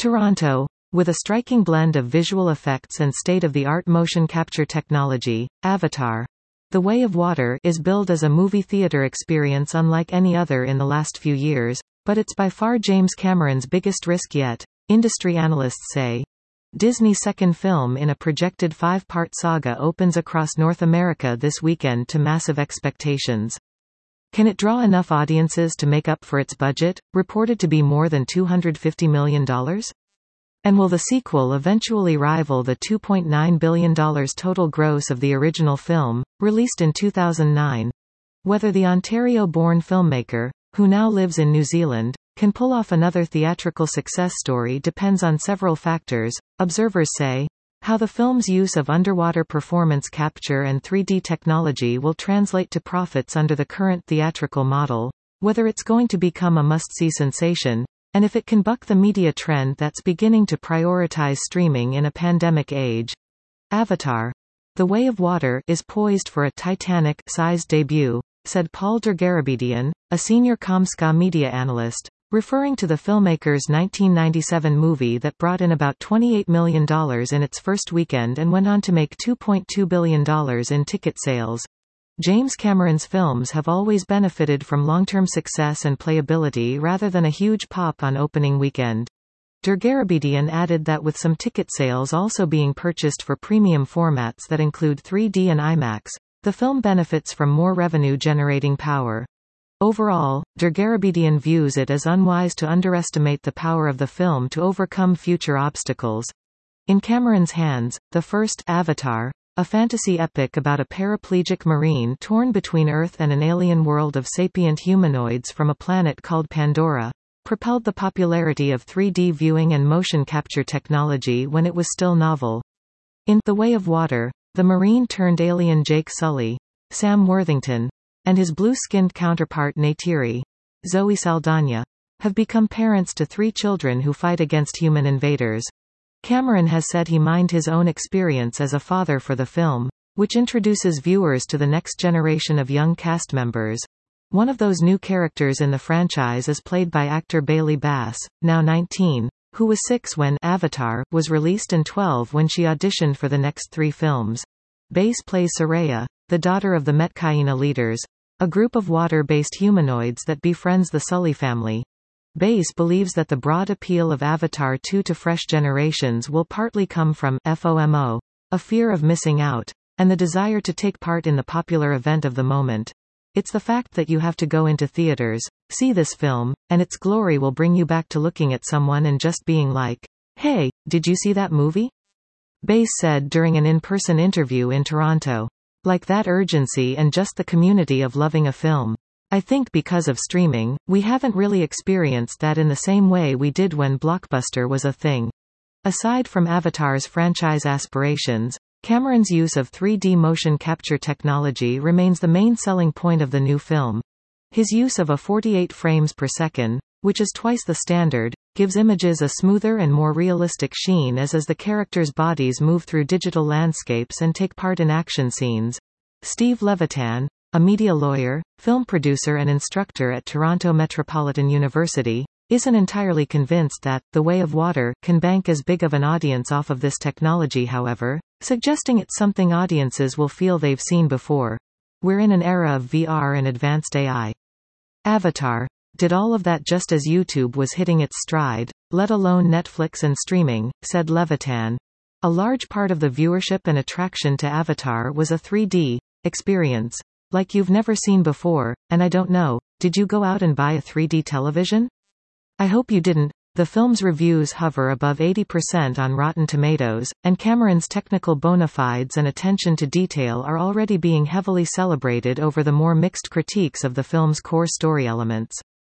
Toronto. With a striking blend of visual effects and state-of-the-art motion capture technology, Avatar: The Way of Water is billed as a movie theater experience unlike any other in the last few years, but it's by far James Cameron's biggest risk yet, industry analysts say. Disney's second film in a projected 5-part saga opens across North America this weekend to massive expectations. Can it draw enough audiences to make up for its budget, reported to be more than $250 million? And will the sequel eventually rival the $2.9 billion total gross of the original film, released in 2009? Whether the Ontario-born filmmaker, who now lives in New Zealand, can pull off another theatrical success story depends on several factors, observers say. How the film's use of underwater performance capture and 3D technology will translate to profits under the current theatrical model, whether it's going to become a must-see sensation, and if it can buck the media trend that's beginning to prioritize streaming in a pandemic age. Avatar: The Way of Water is poised for a Titanic-sized debut, said Paul Dergarabedian, a senior Comscore media analyst, referring to the filmmaker's 1997 movie that brought in about $28 million in its first weekend and went on to make $2.2 billion in ticket sales. James Cameron's films have always benefited from long-term success and playability rather than a huge pop on opening weekend. Dergarabedian added that with some ticket sales also being purchased for premium formats that include 3D and IMAX, the film benefits from more revenue-generating power. Overall, Dergarabedian views it as unwise to underestimate the power of the film to overcome future obstacles. In Cameron's hands, the first Avatar, a fantasy epic about a paraplegic marine torn between Earth and an alien world of sapient humanoids from a planet called Pandora, propelled the popularity of 3D viewing and motion capture technology when it was still novel. In The Way of Water, the marine-turned-alien Jake Sully, Sam Worthington, and his blue-skinned counterpart Neytiri, Zoe Saldana, have become parents to 3 children who fight against human invaders. Cameron has said he mined his own experience as a father for the film, which introduces viewers to the next generation of young cast members. One of those new characters in the franchise is played by actor Bailey Bass, now 19, who was 6 when Avatar was released and 12 when she auditioned for the next 3 films. Bass plays Soraya, the daughter of the Metkayina leaders, a group of water-based humanoids that befriends the Sully family. Bass believes that the broad appeal of Avatar 2 to fresh generations will partly come from FOMO, a fear of missing out, and the desire to take part in the popular event of the moment. It's the fact that you have to go into theaters, see this film, and its glory will bring you back to looking at someone and just being like, "Hey, did you see that movie?" Bass said during an in-person interview in Toronto. Like that urgency and just the community of loving a film. I think because of streaming, we haven't really experienced that in the same way we did when Blockbuster was a thing. Aside from Avatar's franchise aspirations, Cameron's use of 3D motion capture technology remains the main selling point of the new film. His use of a 48 frames per second, which is twice the standard, gives images a smoother and more realistic sheen as the characters' bodies move through digital landscapes and take part in action scenes. Steve Levitan, a media lawyer, film producer and instructor at Toronto Metropolitan University, isn't entirely convinced that The Way of Water can bank as big of an audience off of this technology, however, suggesting it's something audiences will feel they've seen before. We're in an era of VR and advanced AI. Avatar did all of that just as YouTube was hitting its stride, let alone Netflix and streaming, said Levitan. A large part of the viewership and attraction to Avatar was a 3D experience, like you've never seen before, and I don't know, did you go out and buy a 3D television? I hope you didn't. The film's reviews hover above 80% on Rotten Tomatoes, and Cameron's technical bona fides and attention to detail are already being heavily celebrated over the more mixed critiques of the film's core story elements.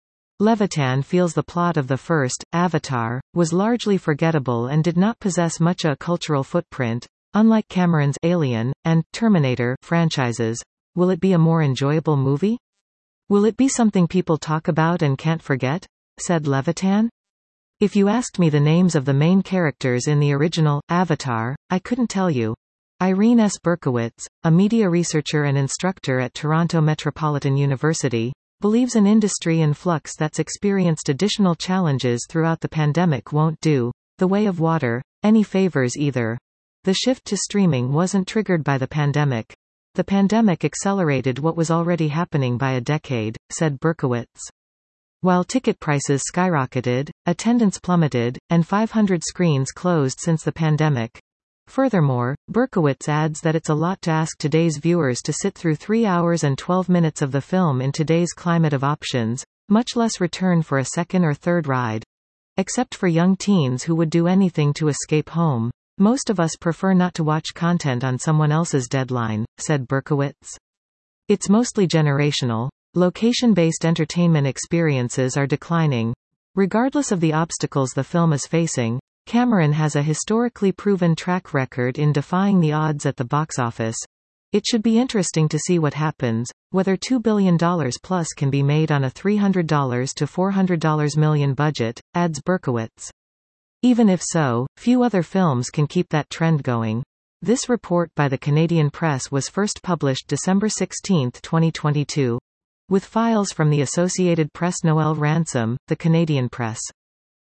Levitan feels the plot of the first, Avatar, was largely forgettable and did not possess much a cultural footprint. Unlike Cameron's Alien and Terminator franchises, will it be a more enjoyable movie? Will it be something people talk about and can't forget? Said Levitan. If you asked me the names of the main characters in the original Avatar, I couldn't tell you. Irene S. Berkowitz, a media researcher and instructor at Toronto Metropolitan University, believes an industry in flux that's experienced additional challenges throughout the pandemic won't do The Way of Water any favors either. The shift to streaming wasn't triggered by the pandemic. The pandemic accelerated what was already happening by a decade, said Berkowitz. While ticket prices skyrocketed, attendance plummeted, and 500 screens closed since the pandemic. Furthermore, Berkowitz adds that it's a lot to ask today's viewers to sit through 3 hours and 12 minutes of the film in today's climate of options, much less return for a second or third ride. Except for young teens who would do anything to escape home. Most of us prefer not to watch content on someone else's deadline, said Berkowitz. It's mostly generational. Location-based entertainment experiences are declining. Regardless of the obstacles the film is facing, Cameron has a historically proven track record in defying the odds at the box office. It should be interesting to see what happens, whether $2 billion plus can be made on a $300 to $400 million budget, adds Berkowitz. Even if so, few other films can keep that trend going. This report by the Canadian Press was first published December 16, 2022. With files from the Associated Press. Noel Ransom, The Canadian Press.